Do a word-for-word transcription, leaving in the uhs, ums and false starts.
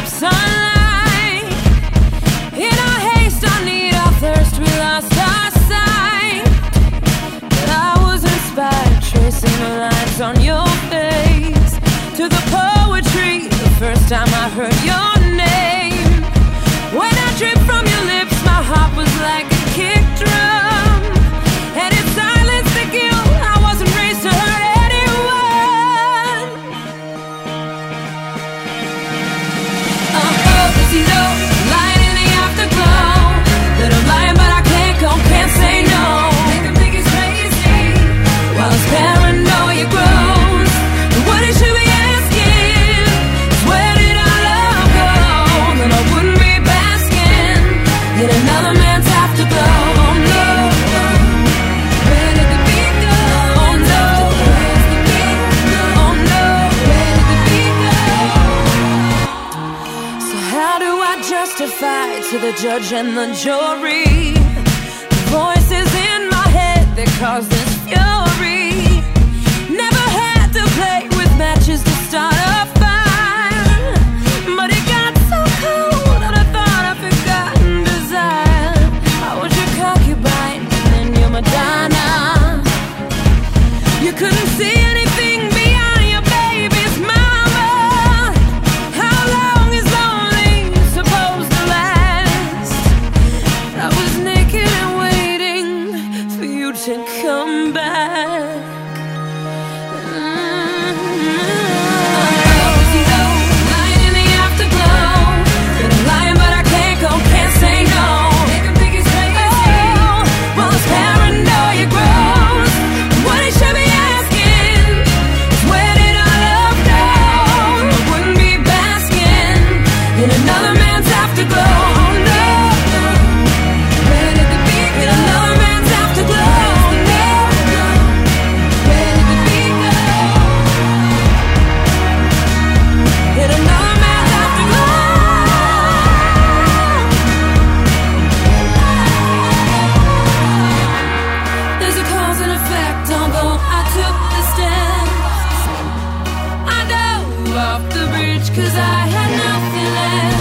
sunlight. In our haste, our need, our thirst, we lost our sight. But I was inspired, tracing the lines on your face, to the poetry, the first time I heard your name. When I dripped from your lips, my heart was like a kick drum, and it silenced the guilt. I wasn't raised to hurt anyone. Uh-oh, cause you know, lying in the afterglow, that I'm lying but I can't go, can't say no. Make 'em think it's crazy, while this paranoia grows. And what it should be asking is, where did our love go? Then I wouldn't be basking in another man's afterglow. Oh no, where did the beat go? Oh no, where's the beat? Oh no, where did the beat go? So how do I justify to the judge and the jury the voices in my head that cause this fury? Never had to play with matches to start a fire, but it got so cold that I thought I forgotten desire. I was your concubine and your Madonna. You couldn't see anything beyond your baby's mama. How long is lonely supposed to last? I was naked and waiting for you to come back. Cause I had nothing left.